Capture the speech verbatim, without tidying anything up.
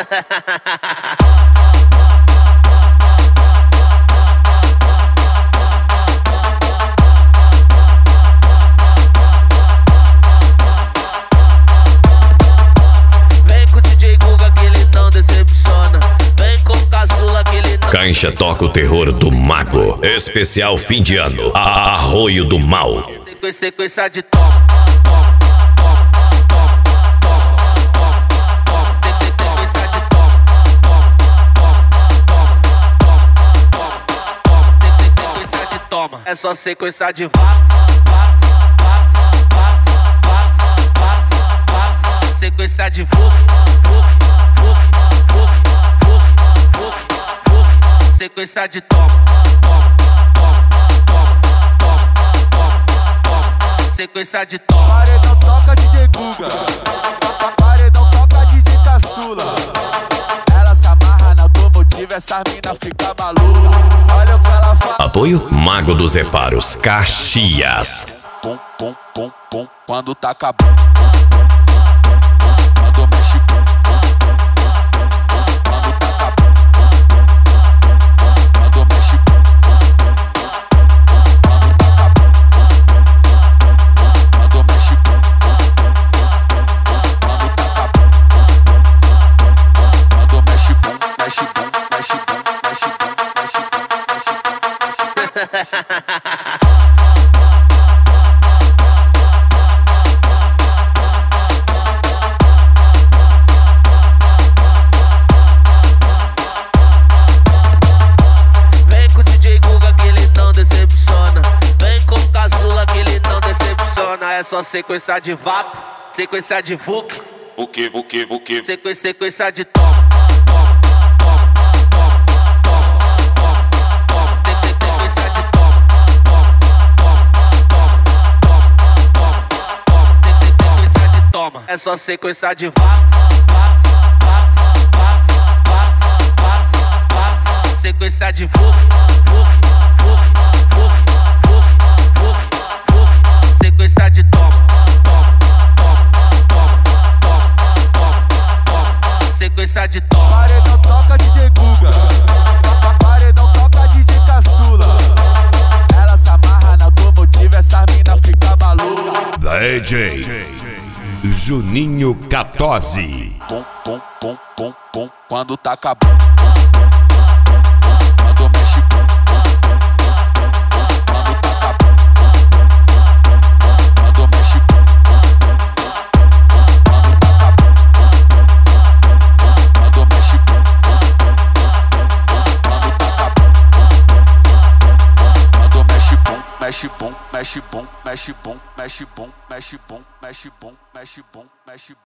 Vem com o D J Guga que ele não decepciona. Vem com o Caçula que ele não... Caixa toca o terror do Mago. Especial fim de ano. Arroio do Mal. Sequência de toma. É só sequência de vapo, sequência de vuc, vuc, vuc, vuc, vuc, vuc, vuc, sequência de toma, sequência de toma. Paredão toca D J Guga, paredão toca D J Caçula. Ela se amarra na automotiva, essa mina fica maluca. Olha o que ela faz. Apoio Mago dos Reparos, Caxias. Pum, pum, pum, pum, quando taca bum. Quando mexe bum. Quando taca bum. Quando mexe bum. Quando taca bum. Quando mexe bum. Quando taca bum. Quando mexe bum, mexe bum, mexe bum, mexe bum, mexe bum, mexe bum. Vem com o D J Guga que ele não decepciona. Vem com o Caçula que ele não decepciona. É só sequência de vapo, sequência de vuc, O que, o que, o que? sequência, sequência de toma. É só sequência de vapo, sequência de vuc, vuc, vuc, vuc, vuc, vuc, vuc, sequência de toma, sequência de toma. Paredão toca D J Guga, paredão toca D J Caçula. Ela se amarra na automotiva, essa mina fica maluca. D J Juninho Catozzi. Pum, pum, pum, pum, pum, quando taca bum. Quando mexe bum. Quando taca bum. Quando mexe bum. Quando taca bum. Quando mexe bum. Quando taca bum. Quando mexe bum, mexe bum, mexe bum, mexe bum, mexe bum, mexe bum, mexe bum, mexe bum, mexe bum.